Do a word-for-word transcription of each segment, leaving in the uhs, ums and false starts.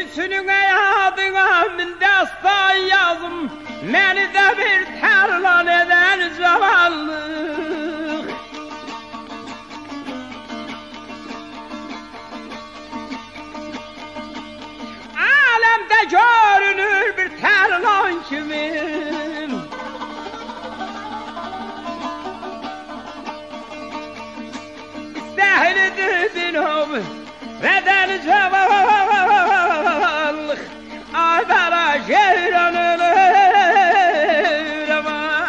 Üçününe yadıma min destan yazım, beni de bir terlan eden zavallık. Alemde görünür bir terlan kimim. İstehlidir dinim veden zavallık. Ay bana ceyran ölürüm.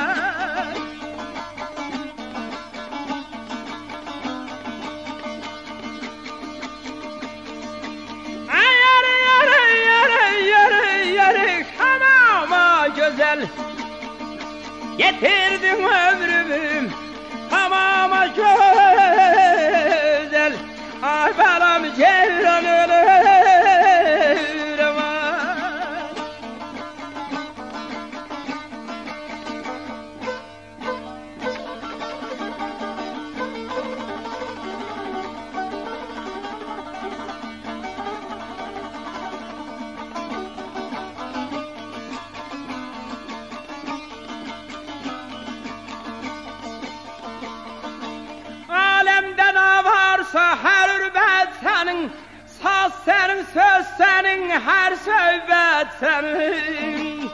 Ay yarı yarı yarı yarı yarı hamama güzel. Getirdim ömrümü hamama güzel. Ay balam ceyran ölürüm. Her ürbet senin, saz senin, söz senin, her söhbet senin.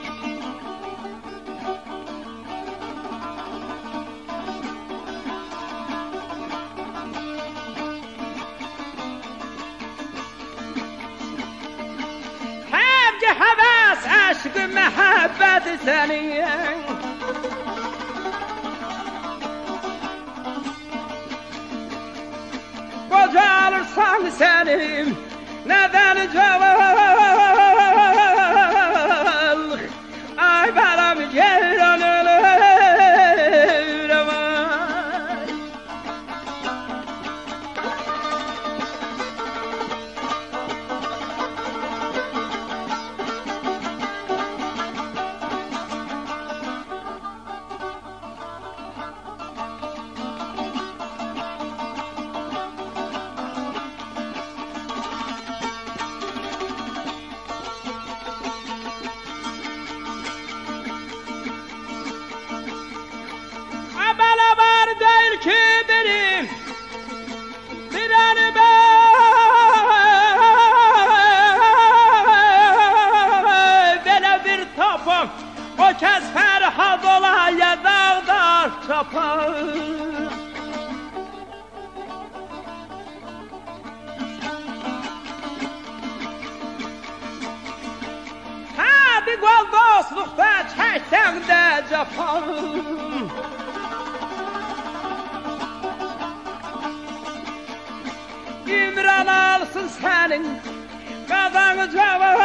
Sevgi, heves, aşk, mehabbet senin. Kocalırsan senim neden cavallık. Ay balam ceyran ölürüm. O kez Ferhad olaya dağlar çapar. Hadi gol dostlukta çeksen de cefan. İmran alsın senin kazanı cavan.